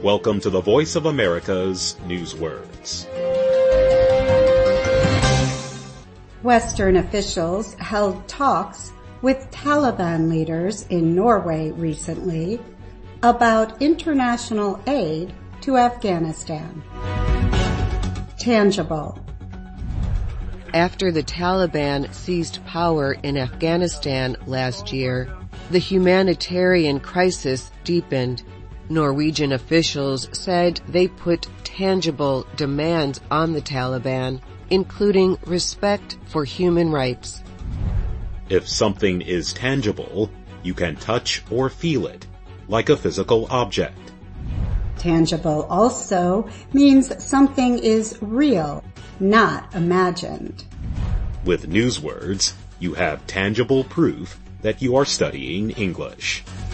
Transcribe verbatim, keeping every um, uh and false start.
Welcome to the Voice of America's Newswords. Western officials held talks with Taliban leaders in Norway recently about international aid to Afghanistan. Tangible. After the Taliban seized power in Afghanistan last year, the humanitarian crisis deepened. Norwegian officials said they put tangible demands on the Taliban, including respect for human rights. If something is tangible, you can touch or feel it, like a physical object. Tangible also means something is real, not imagined. With Newswords, you have tangible proof that you are studying English.